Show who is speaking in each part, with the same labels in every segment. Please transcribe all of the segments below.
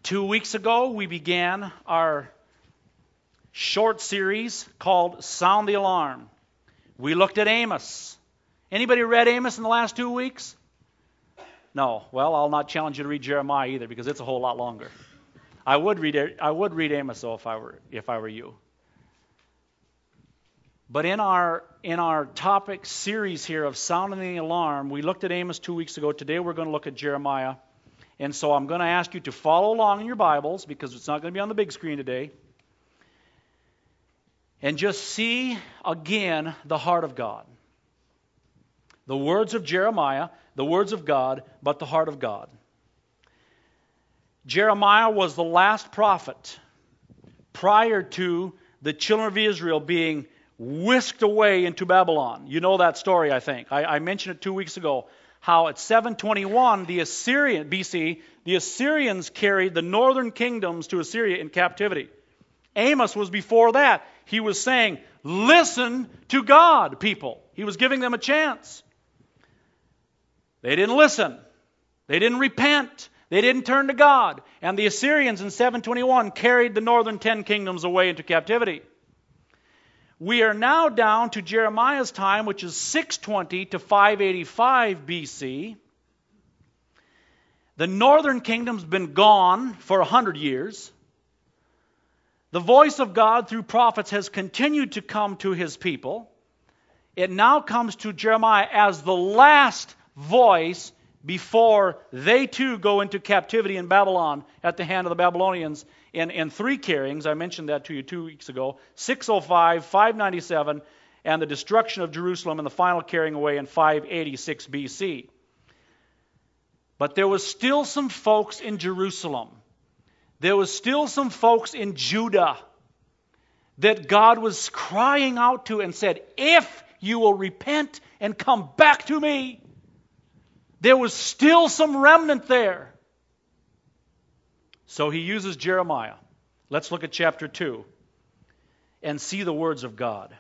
Speaker 1: 2 weeks ago, we began our short series called Sound the Alarm. We looked at Amos. Anybody read Amos in the last 2 weeks? No. Well, I'll not challenge you to read Jeremiah either because it's a whole lot longer. I would read Amos though if I were you. But in our topic series here of sounding the alarm, we looked at Amos 2 weeks ago. Today we're going to look at Jeremiah. And so I'm going to ask you to follow along in your Bibles because it's not going to be on the big screen today. And just see again the heart of God. The words of Jeremiah, the words of God, but the heart of God. Jeremiah was the last prophet prior to the children of Israel being whisked away into Babylon. You know that story, I think. I mentioned it 2 weeks ago. How at 721 BC, the Assyrians carried the northern kingdoms to Assyria in captivity. Amos was before that. He was saying, listen to God, people. He was giving them a chance. They didn't listen. They didn't repent. They didn't turn to God. And the Assyrians in 721 carried the northern 10 kingdoms away into captivity. We are now down to Jeremiah's time, which is 620 to 585 BC. The northern kingdom's been gone for 100 years. The voice of God through prophets has continued to come to his people. It now comes to Jeremiah as the last voice before they too go into captivity in Babylon at the hand of the Babylonians in three carryings. I mentioned that to you 2 weeks ago. 605, 597, and the destruction of Jerusalem and the final carrying away in 586 BC. But there was still some folks in Jerusalem. There was still some folks in Judah that God was crying out to and said, if you will repent and come back to me. There was still some remnant there. So he uses Jeremiah. Let's look at chapter 2 and see the words of God.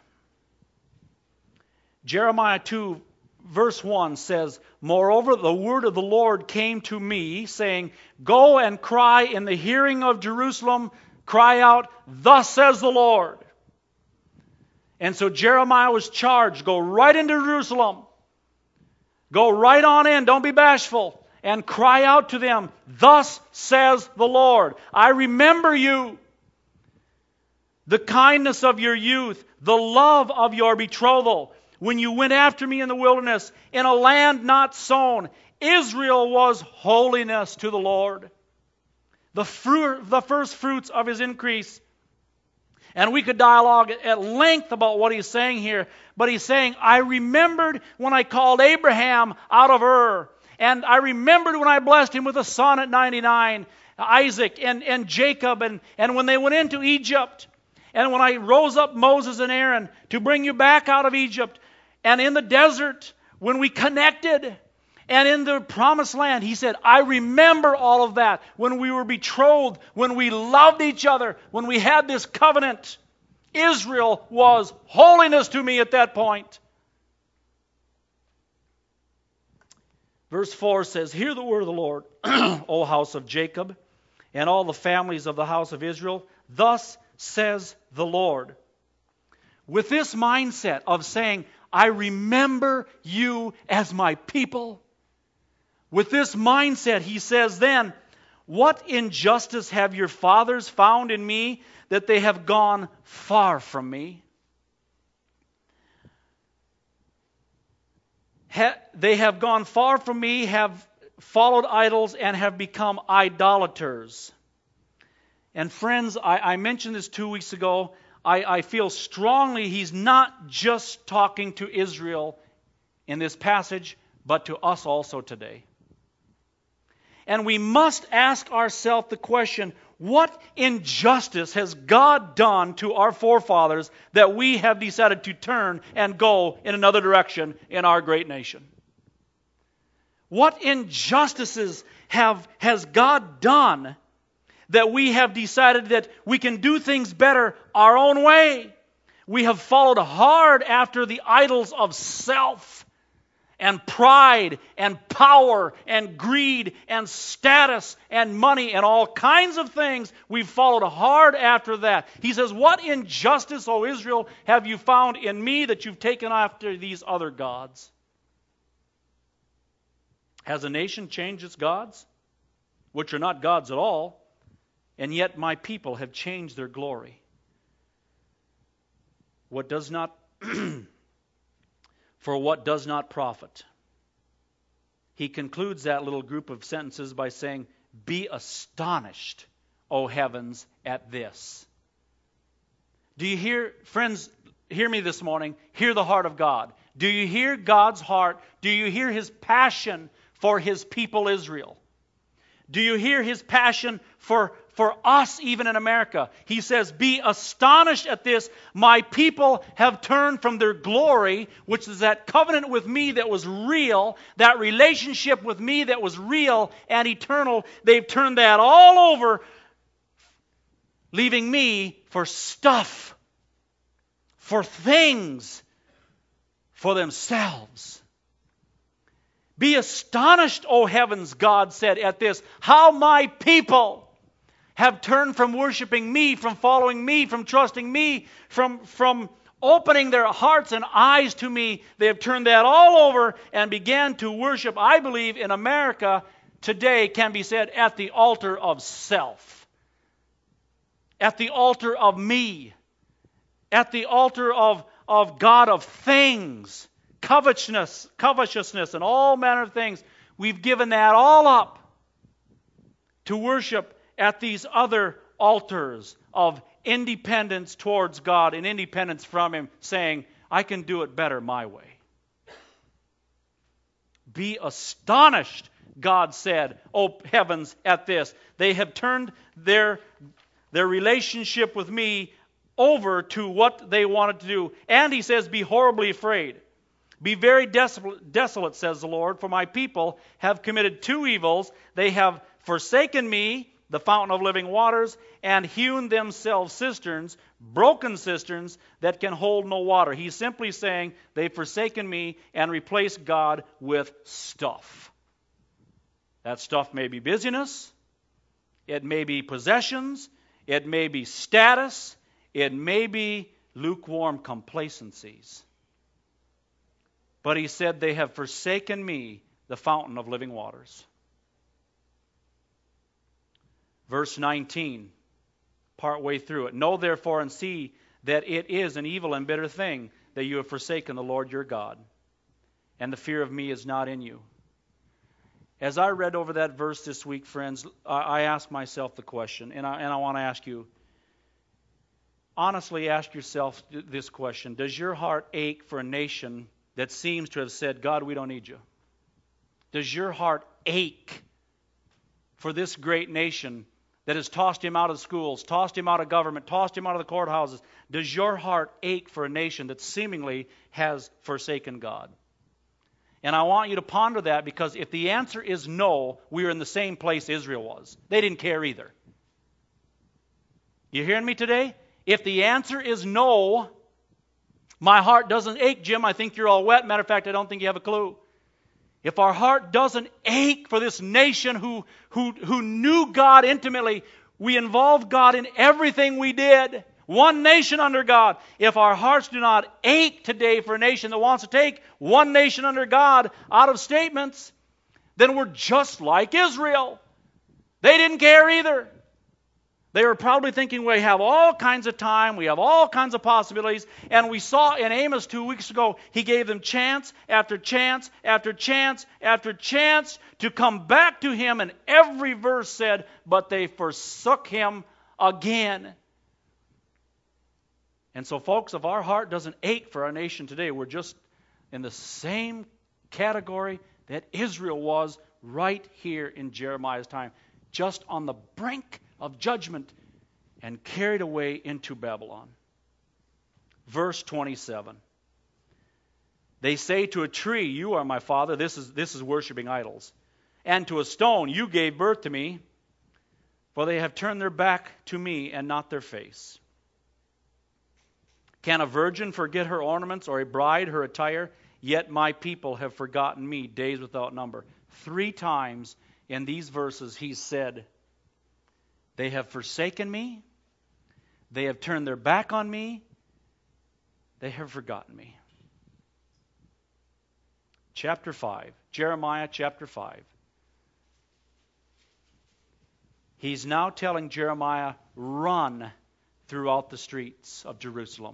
Speaker 1: Jeremiah 2, verse 1 says, moreover, the word of the Lord came to me, saying, go and cry in the hearing of Jerusalem, cry out, thus says the Lord. And so Jeremiah was charged, go right into Jerusalem. Go right on in, don't be bashful, and cry out to them, thus says the Lord. I remember you, the kindness of your youth, the love of your betrothal, when you went after me in the wilderness, in a land not sown. Israel was holiness to the Lord, the first fruits of his increase. And we could dialogue at length about what he's saying here. But he's saying, I remembered when I called Abraham out of Ur. And I remembered when I blessed him with a son at 99, Isaac and Jacob. And when they went into Egypt. And when I rose up Moses and Aaron to bring you back out of Egypt. And in the desert, when we connected. And in the promised land, he said, I remember all of that. When we were betrothed, when we loved each other, when we had this covenant. Israel was holiness to me at that point. Verse 4 says, hear the word of the Lord, O house of Jacob, and all the families of the house of Israel. Thus says the Lord. With this mindset of saying, I remember you as my people. With this mindset, he says then, what injustice have your fathers found in me that they have gone far from me? They have gone far from me, have followed idols, and have become idolaters. And friends, I mentioned this 2 weeks ago. I feel strongly he's not just talking to Israel in this passage, but to us also today. And we must ask ourselves the question, what injustice has God done to our forefathers that we have decided to turn and go in another direction in our great nation? What injustices has God done that we have decided that we can do things better our own way? We have followed hard after the idols of self and pride and power and greed and status and money and all kinds of things. We've followed hard after that. He says, what injustice, O Israel, have you found in me that you've taken after these other gods? Has a nation changed its gods, which are not gods at all, and yet my people have changed their glory? What does not for what does not profit. He concludes that little group of sentences by saying, be astonished, O heavens, at this. Do you hear, friends, hear me this morning, hear the heart of God. Do you hear God's heart? Do you hear His passion for His people Israel? Do you hear His passion for us even in America? He says, be astonished at this. My people have turned from their glory, which is that covenant with me that was real, that relationship with me that was real and eternal. They've turned that all over, leaving me for stuff, for things, for themselves. Be astonished, O heavens, God said, at this, how my people have turned from worshiping me, from following me, from trusting me, from opening their hearts and eyes to me. They have turned that all over and began to worship, I believe, in America today can be said, at the altar of self, at the altar of me, at the altar of God of things. Covetousness, and all manner of things. We've given that all up to worship at these other altars of independence towards God and independence from Him, saying, I can do it better my way. Be astonished, God said, O heavens, at this. They have turned their relationship with me over to what they wanted to do. And He says, be horribly afraid. Be very desolate, says the Lord, for my people have committed two evils. They have forsaken me, the fountain of living waters, and hewn themselves cisterns, broken cisterns that can hold no water. He's simply saying they've forsaken me and replaced God with stuff. That stuff may be busyness, it may be possessions, it may be status, it may be lukewarm complacencies. But He said, they have forsaken me, the fountain of living waters. Verse 19, partway through it. Know therefore and see that it is an evil and bitter thing that you have forsaken the Lord your God, and the fear of me is not in you. As I read over that verse this week, friends, I asked myself the question, and I want to ask you, honestly ask yourself this question. Does your heart ache for a nation that seems to have said, God, we don't need you? Does your heart ache for this great nation that has tossed Him out of schools, tossed Him out of government, tossed Him out of the courthouses? Does your heart ache for a nation that seemingly has forsaken God? And I want you to ponder that, because if the answer is no, we are in the same place Israel was. They didn't care either. You hearing me today? If the answer is no, my heart doesn't ache, Jim. I think you're all wet. Matter of fact, I don't think you have a clue. If our heart doesn't ache for this nation who knew God intimately, we involved God in everything we did. One nation under God. If our hearts do not ache today for a nation that wants to take one nation under God out of statements, then we're just like Israel. They didn't care either. They were probably thinking, we have all kinds of time, we have all kinds of possibilities, and we saw in Amos 2 weeks ago, He gave them chance after chance after chance after chance to come back to Him, and every verse said, but they forsook Him again. And so, folks, if our heart doesn't ache for our nation today, we're just in the same category that Israel was right here in Jeremiah's time, just on the brink of judgment and carried away into Babylon. Verse 27. They say to a tree, you are my father. This is worshiping idols. And to a stone, you gave birth to me. For they have turned their back to me and not their face. Can a virgin forget her ornaments, or a bride her attire? Yet my people have forgotten me days without number. 3 times in these verses he said, they have forsaken me, they have turned their back on me, they have forgotten me. Chapter 5, Jeremiah chapter 5. He's now telling Jeremiah, run throughout the streets of Jerusalem.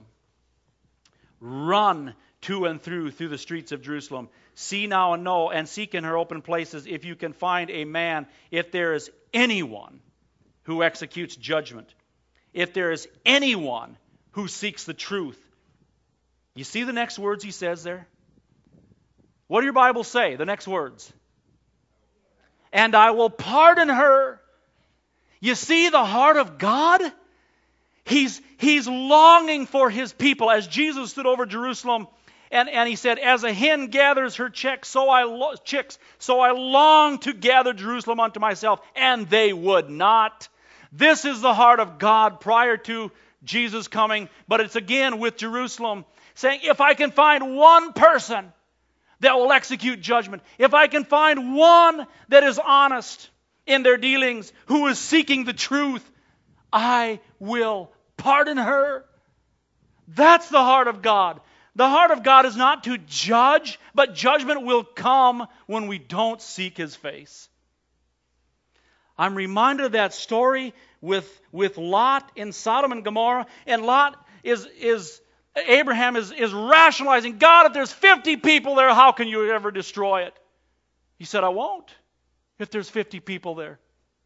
Speaker 1: Run to and through the streets of Jerusalem. See now and know, and seek in her open places if you can find a man, if there is anyone who executes judgment, if there is anyone who seeks the truth. You see the next words he says there? What do your Bibles say? The next words. And I will pardon her. You see the heart of God? He's longing for his people. As Jesus stood over Jerusalem and he said, as a hen gathers her chicks, so I long to gather Jerusalem unto myself, and they would not. This is the heart of God prior to Jesus coming, but it's again with Jerusalem, saying, if I can find one person that will execute judgment, if I can find one that is honest in their dealings, who is seeking the truth, I will pardon her. That's the heart of God. The heart of God is not to judge, but judgment will come when we don't seek his face. I'm reminded of that story with Lot in Sodom and Gomorrah, and Lot Abraham is rationalizing, God, if there's 50 people there, how can you ever destroy it? He said, I won't, if there's 50 people there.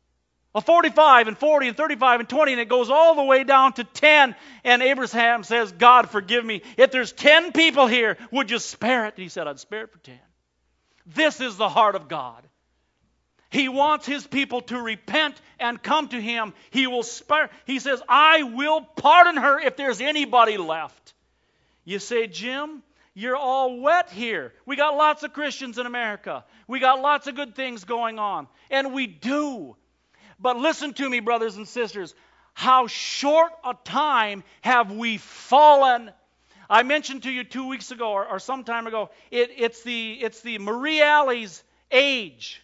Speaker 1: 45 and 40 and 35 and 20, and it goes all the way down to 10. And Abraham says, God, forgive me. If there's 10 people here, would you spare it? And he said, I'd spare it for 10. This is the heart of God. He wants his people to repent and come to him. He will spare. He says, I will pardon her if there's anybody left. You say, Jim, you're all wet here. We got lots of Christians in America. We got lots of good things going on. And we do. But listen to me, brothers and sisters. How short a time have we fallen? I mentioned to you 2 weeks ago or some time ago, it's the Marie Alley's age.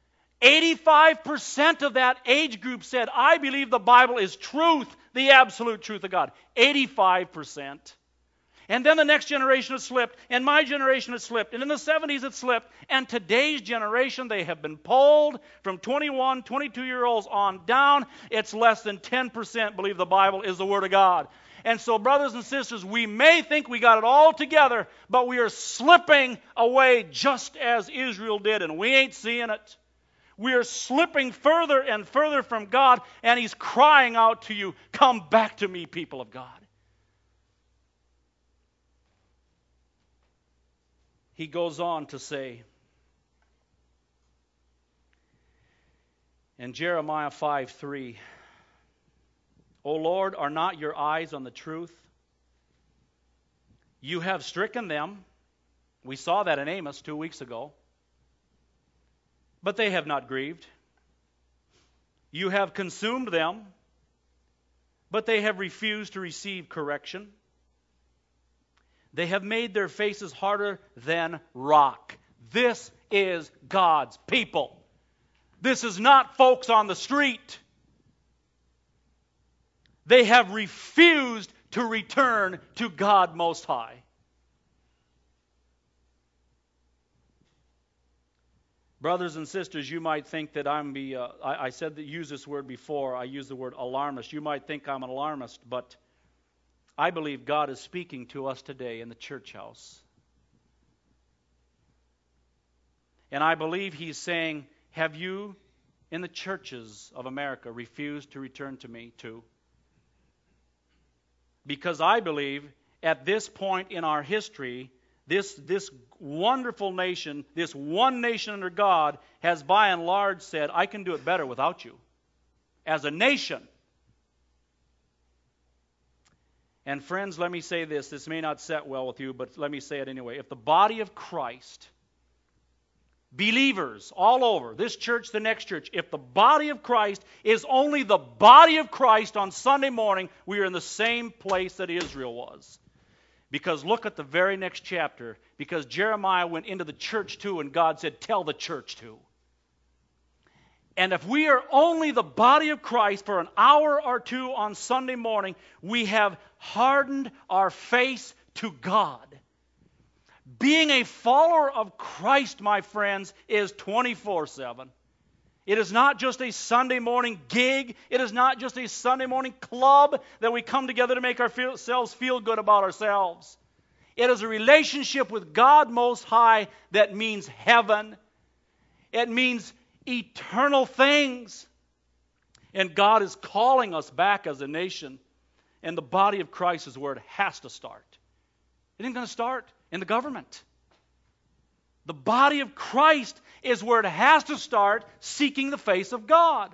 Speaker 1: 85% of that age group said, I believe the Bible is truth, the absolute truth of God. 85%. And then the next generation has slipped, and my generation has slipped, and in the 70s it slipped, and today's generation, they have been polled from 21, 22-year-olds on down. It's less than 10% believe the Bible is the Word of God. And so, brothers and sisters, we may think we got it all together, but we are slipping away just as Israel did, and we ain't seeing it. We are slipping further and further from God, and he's crying out to you, come back to me, people of God. He goes on to say in Jeremiah 5:3, O Lord, are not your eyes on the truth? You have stricken them. We saw that in Amos 2 weeks ago. But they have not grieved. You have consumed them, but they have refused to receive correction. They have made their faces harder than rock. This is God's people. This is not folks on the street. They have refused to return to God Most High. Brothers and sisters, you might think that I said that use this word before. I used the word alarmist. You might think I'm an alarmist, but I believe God is speaking to us today in the church house. And I believe he's saying, have you in the churches of America refused to return to me too? Because I believe at this point in our history, this wonderful nation, this one nation under God, has by and large said, I can do it better without you. As a nation. And friends, let me say this. This may not set well with you, but let me say it anyway. If the body of Christ, believers all over, this church, the next church, if the body of Christ is only the body of Christ on Sunday morning, we are in the same place that Israel was. Because look at the very next chapter. Because Jeremiah went into the church too, and God said, tell the church too. And if we are only the body of Christ for an hour or two on Sunday morning, we have hardened our face to God. Being a follower of Christ, my friends, is 24/7. It is not just a Sunday morning gig. It is not just a Sunday morning club that we come together to make ourselves feel good about ourselves. It is a relationship with God Most High that means heaven. It means eternal things. And God is calling us back as a nation. And the body of Christ is where it has to start. It isn't going to start in the government. The body of Christ is where it has to start, seeking the face of God.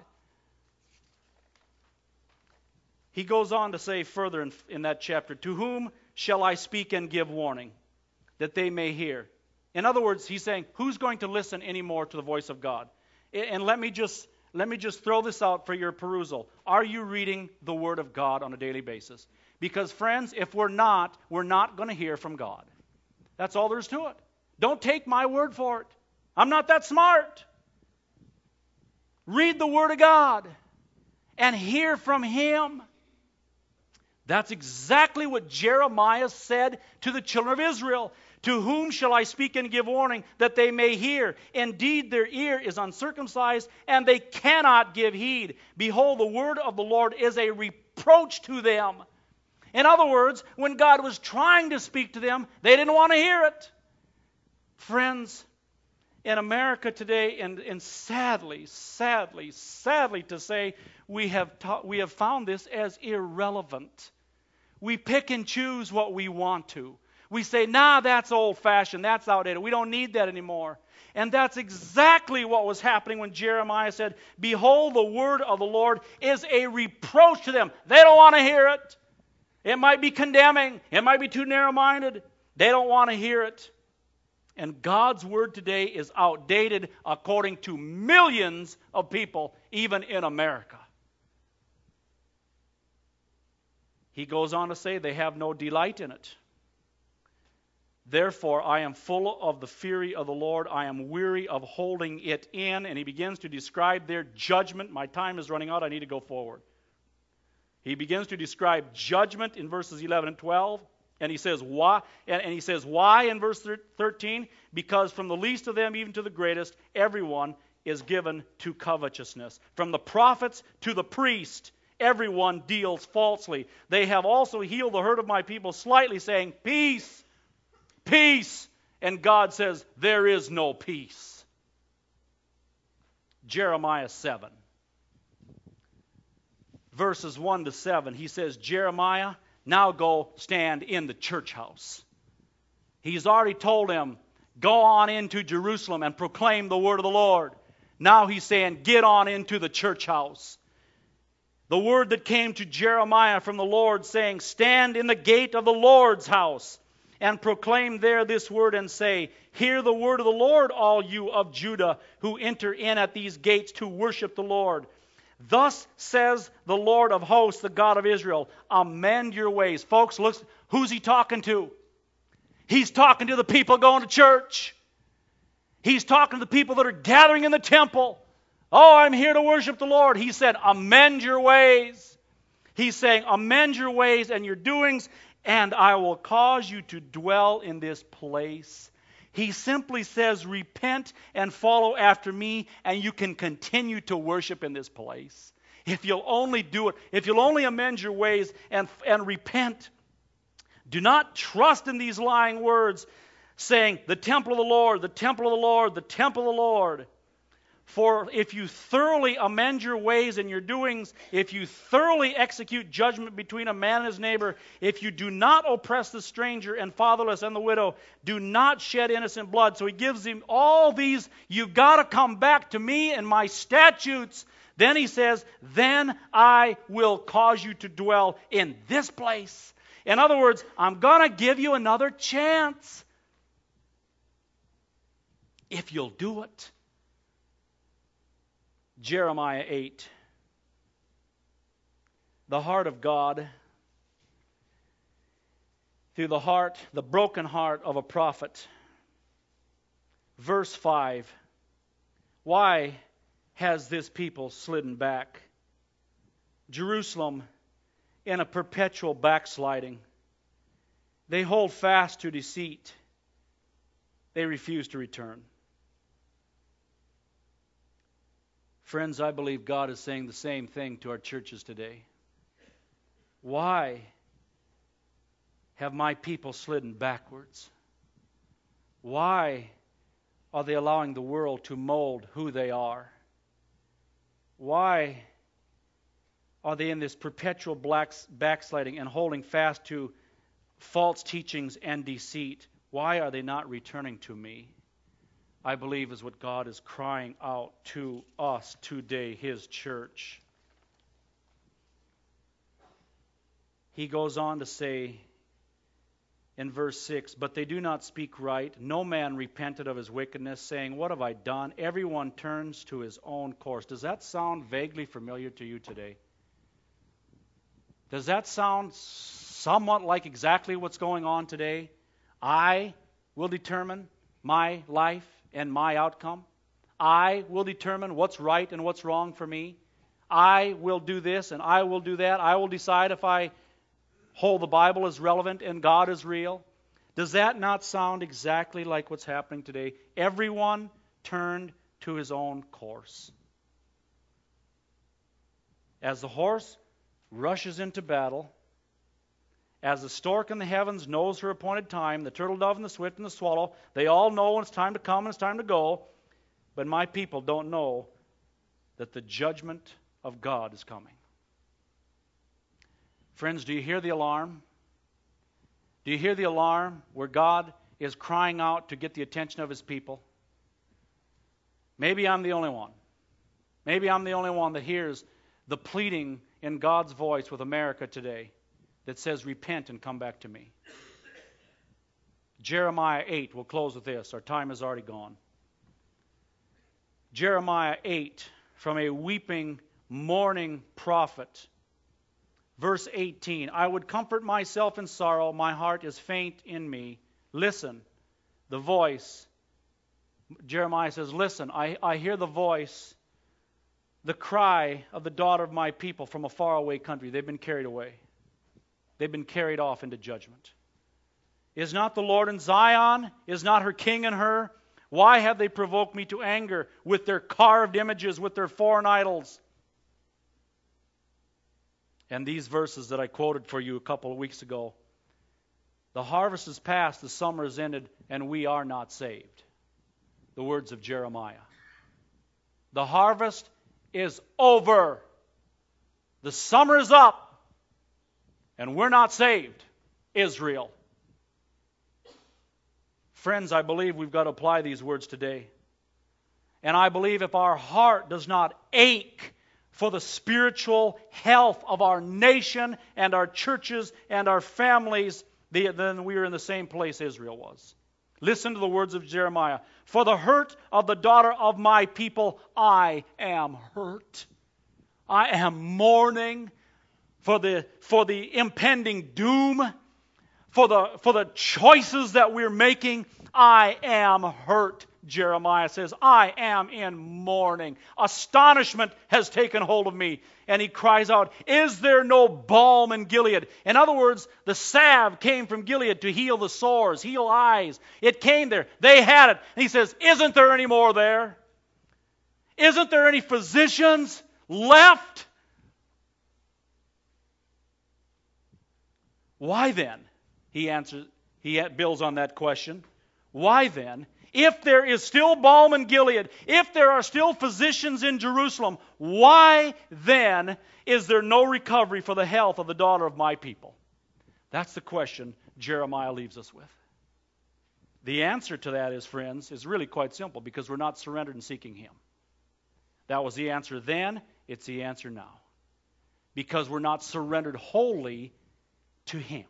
Speaker 1: He goes on to say further in that chapter, to whom shall I speak and give warning, that they may hear? In other words, he's saying, who's going to listen anymore to the voice of God? And let me just throw this out for your perusal. Are you reading the Word of God on a daily basis? Because, friends, if we're not going to hear from God. That's all there is to it. Don't take my word for it. I'm not that smart. Read the Word of God and hear from Him. That's exactly what Jeremiah said to the children of Israel. To whom shall I speak and give warning, that they may hear? Indeed, their ear is uncircumcised, and they cannot give heed. Behold, the word of the Lord is a reproach to them. In other words, when God was trying to speak to them, they didn't want to hear it. Friends, in America today, and sadly to say, we have found this as irrelevant. We pick and choose what we want to. We say, nah, that's old-fashioned, that's outdated. We don't need that anymore. And that's exactly what was happening when Jeremiah said, behold, the word of the Lord is a reproach to them. They don't want to hear it. It might be condemning. It might be too narrow-minded. They don't want to hear it. And God's word today is outdated according to millions of people, even in America. He goes on to say they have no delight in it. Therefore, I am full of the fury of the Lord. I am weary of holding it in. And he begins to describe their judgment. My time is running out. I need to go forward. He begins to describe judgment in verses 11 and 12. And he says, why? And he says, why in verse 13? Because from the least of them even to the greatest, everyone is given to covetousness. From the prophets to the priest, everyone deals falsely. They have also healed the hurt of my people slightly, saying, peace, peace. And God says, there is no peace. Jeremiah 7. Verses 1 to 7, he says, Jeremiah, now go stand in the church house. He's already told him, go on into Jerusalem and proclaim the word of the Lord. Now he's saying, get on into the church house. The word that came to Jeremiah from the Lord saying, stand in the gate of the Lord's house and proclaim there this word and say, hear the word of the Lord, all you of Judah who enter in at these gates to worship the Lord. Thus says the Lord of hosts, the God of Israel, amend your ways. Folks, look, who's he talking to? He's talking to the people going to church. He's talking to the people that are gathering in the temple. Oh, I'm here to worship the Lord. He said, amend your ways. He's saying, amend your ways and your doings, and I will cause you to dwell in this place. He simply says, repent and follow after me, and you can continue to worship in this place. If you'll only do it, if you'll only amend your ways and repent. Do not trust in these lying words, saying, the temple of the Lord, the temple of the Lord, the temple of the Lord. For if you thoroughly amend your ways and your doings, if you thoroughly execute judgment between a man and his neighbor, if you do not oppress the stranger and fatherless and the widow, do not shed innocent blood. So he gives him all these, you've got to come back to me and my statutes. Then he says, then I will cause you to dwell in this place. In other words, I'm going to give you another chance if you'll do it. Jeremiah 8. The heart of God through the heart, the broken heart of a prophet. Verse 5. Why has this people slidden back? Jerusalem in a perpetual backsliding. They hold fast to deceit. They refuse to return. Friends, I believe God is saying the same thing to our churches today. Why have my people slidden backwards? Why are they allowing the world to mold who they are? Why are they in this perpetual backsliding and holding fast to false teachings and deceit? Why are they not returning to me? I believe is what God is crying out to us today, His church. He goes on to say in verse 6, "But they do not speak right. No man repented of his wickedness, saying, 'What have I done?' Everyone turns to his own course." Does that sound vaguely familiar to you today? Does that sound somewhat like exactly what's going on today? I will determine my life and my outcome. I will determine what's right and what's wrong for me. I will do this and I will do that. I will decide if I hold the Bible as relevant and God is real. Does that not sound exactly like what's happening today? Everyone turned to his own course. As the horse rushes into battle, as the stork in the heavens knows her appointed time, the turtle dove and the swift and the swallow, they all know when it's time to come and it's time to go. But my people don't know that the judgment of God is coming. Friends, do you hear the alarm? Do you hear the alarm where God is crying out to get the attention of His people? Maybe I'm the only one. Maybe I'm the only one that hears the pleading in God's voice with America today that says, "Repent and come back to me." Jeremiah 8, we'll close with this. Our time is already gone. Jeremiah 8, from a weeping, mourning prophet. Verse 18, "I would comfort myself in sorrow. My heart is faint in me. Listen, the voice." Jeremiah says, "Listen, I hear the voice, the cry of the daughter of my people from a faraway country." They've been carried away. They've been carried off into judgment. "Is not the Lord in Zion? Is not her king in her? Why have they provoked me to anger with their carved images, with their foreign idols?" And these verses that I quoted for you a couple of weeks ago. The harvest is past, the summer is ended, and we are not saved. The words of Jeremiah. The harvest is over. The summer is up. And we're not saved, Israel. Friends, I believe we've got to apply these words today. And I believe if our heart does not ache for the spiritual health of our nation and our churches and our families, then we are in the same place Israel was. Listen to the words of Jeremiah. "For the hurt of the daughter of my people, I am hurt." I am mourning for the impending doom, for the choices that we're making. I am hurt, Jeremiah says. I am in mourning. Astonishment has taken hold of me. And he cries out, "Is there no balm in Gilead?" In other words, the salve came from Gilead to heal the sores, heal eyes. It came there. They had it. And he says, "Isn't there any more there? Isn't there any physicians left?" Why then? He builds on that question. Why then, if there is still balm in Gilead, if there are still physicians in Jerusalem, why then is there no recovery for the health of the daughter of my people? That's the question Jeremiah leaves us with. The answer to that is, friends, is really quite simple, because we're not surrendered and seeking Him. That was the answer then, it's the answer now. Because we're not surrendered wholly to Him.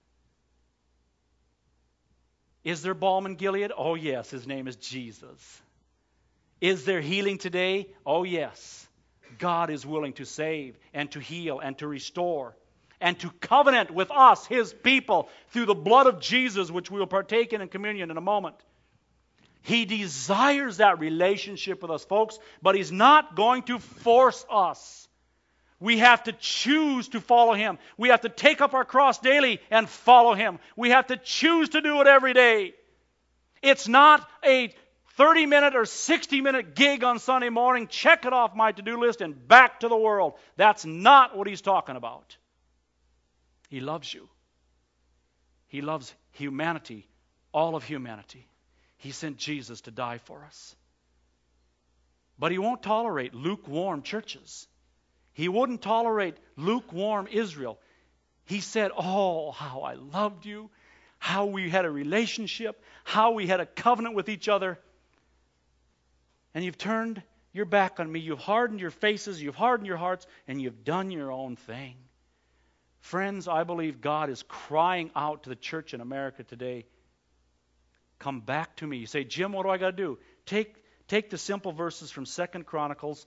Speaker 1: Is there balm in Gilead? Oh yes, His name is Jesus. Is there healing today? Oh yes. God is willing to save and to heal and to restore. and to covenant with us, His people, through the blood of Jesus, which we will partake in communion in a moment. He desires that relationship with us, folks, but He's not going to force us. We have to choose to follow Him. We have to take up our cross daily and follow Him. We have to choose to do it every day. It's not a 30-minute or 60-minute gig on Sunday morning, check it off my to-do list and back to the world. That's not what He's talking about. He loves you. He loves humanity, all of humanity. He sent Jesus to die for us. But He won't tolerate lukewarm churches. He wouldn't tolerate lukewarm Israel. He said, oh, how I loved you, how we had a relationship, how we had a covenant with each other. And you've turned your back on me. You've hardened your faces, you've hardened your hearts, and you've done your own thing. Friends, I believe God is crying out to the church in America today. Come back to me. You say, Jim, what do I got to do? Take the simple verses from 2 Chronicles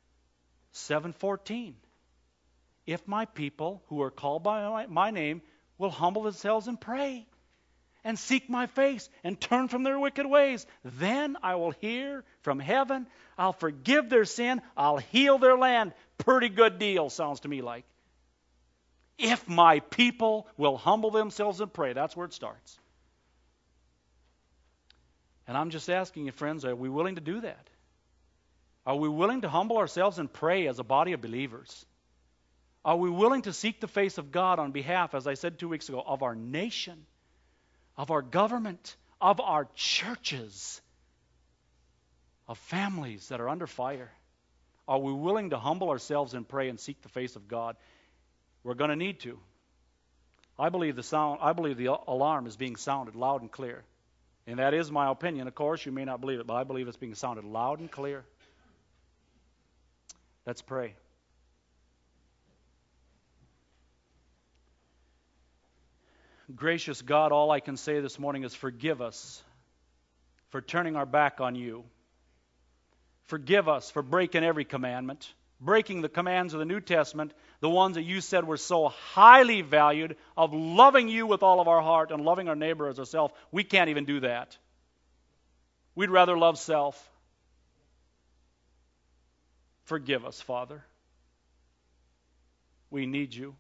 Speaker 1: 7:14. If my people who are called by my name will humble themselves and pray and seek my face and turn from their wicked ways, then I will hear from heaven. I'll forgive their sin. I'll heal their land. Pretty good deal, sounds to me like. If my people will humble themselves and pray, that's where it starts. And I'm just asking you, friends, are we willing to do that? Are we willing to humble ourselves and pray as a body of believers? Are we willing to seek the face of God on behalf, as I said 2 weeks ago, of our nation, of our government, of our churches, of families that are under fire? Are we willing to humble ourselves and pray and seek the face of God? We're going to need to. I believe the alarm is being sounded loud and clear. And that is my opinion. Of course, you may not believe it, but I believe it's being sounded loud and clear. Let's pray. Gracious God, all I can say this morning is forgive us for turning our back on you. Forgive us for breaking every commandment, breaking the commands of the New Testament, the ones that you said were so highly valued, of loving you with all of our heart and loving our neighbor as ourselves. We can't even do that. We'd rather love self. Forgive us, Father. We need you.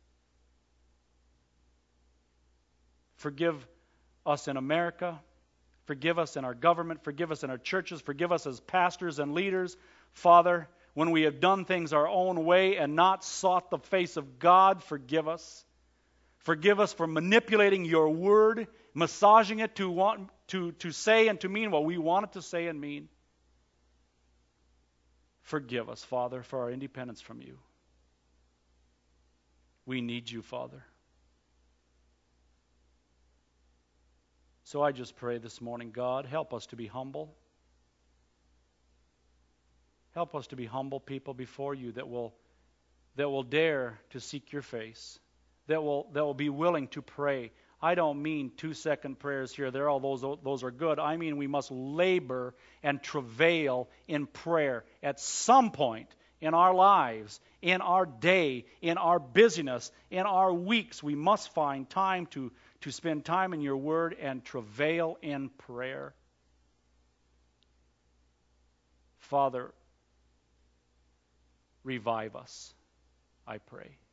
Speaker 1: Forgive us in America. Forgive us in our government. Forgive us in our churches. Forgive us as pastors and leaders. Father, when we have done things our own way and not sought the face of God, forgive us. Forgive us for manipulating your word, massaging it to say and to mean what we want it to say and mean. Forgive us, Father, for our independence from you. We need you, Father. So I just pray this morning, God, help us to be humble. Help us to be humble people before you that will dare to seek your face, that will be willing to pray. I don't mean 2-second prayers here. Those are good. I mean we must labor and travail in prayer at some point in our lives, in our day, in our busyness, in our weeks. We must find time to spend time in your word and travail in prayer. Father, revive us, I pray.